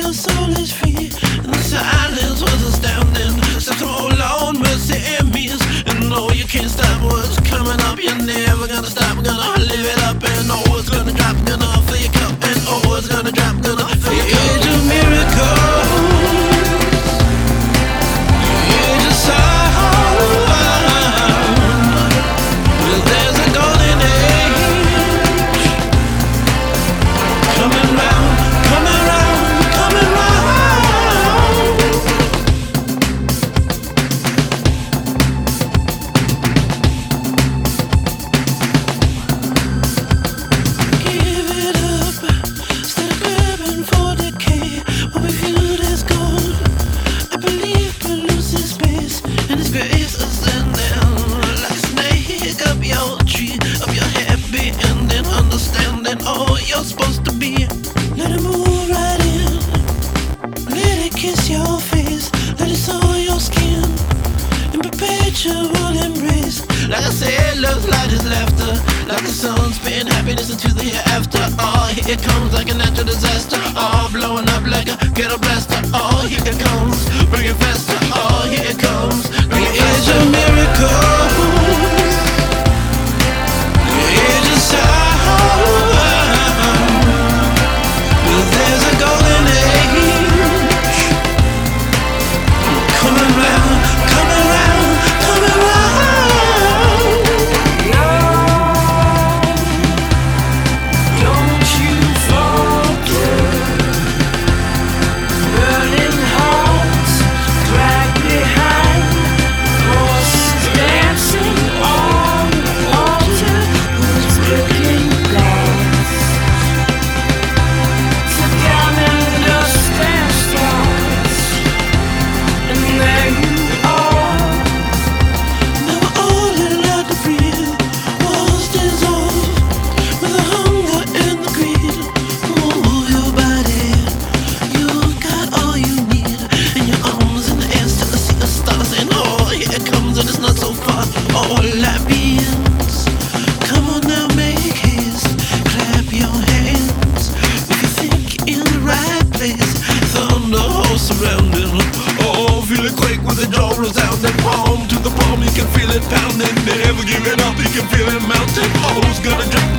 your soul is free. And the silence was astounding. Such a Lord, mercy and means. And no, you can't stop what's coming up. You're never gonna stop, gonna live it up. And oh, it's gonna drop, gonna fill your cup. And oh, it's gonna drop, gonna fill your cup. Age of miracles. Age of sound. Well, there's a golden age coming round, coming round, coming round. Give it up, instead of grabbing for decay. What we viewed as gold, I believe could lose its space, and its grace ascending like a snake up your tree, up your happy ending, understanding all you're supposed to be. Let it move right in, let it kiss your face, let it soil your skin in perpetual embrace. Like I said, love's light is laughter, like the sun spin happiness into the hereafter. Oh, here it comes like a natural disaster. Oh, blowing up like a ghetto blaster. Oh, here it comes, bring it faster. Oh, here it comes, bring it faster. Age of miracles, age of sound. Well, there's a golden age coming round, coming round, coming round. Don't you forget, burning hearts drag behind, horses dancing on the altar with broken glass. To diamond dust and stars, and there you are. Now all allowed to breathe was dissolved with the hunger and the greed. Move your body, you've got all you need. And your arms in the air, still to see the stars. And oh, here it comes, and it's not so far. All that begins. Come on now, make haste. Clap your hands if you think you're in the right place. Thunder hosts surrounding. Oh, feel it quake with the jaw resounding. Palm to the palm, you can feel it pounding. Never giving up, you can feel it mounting. Oh, it's gonna drop.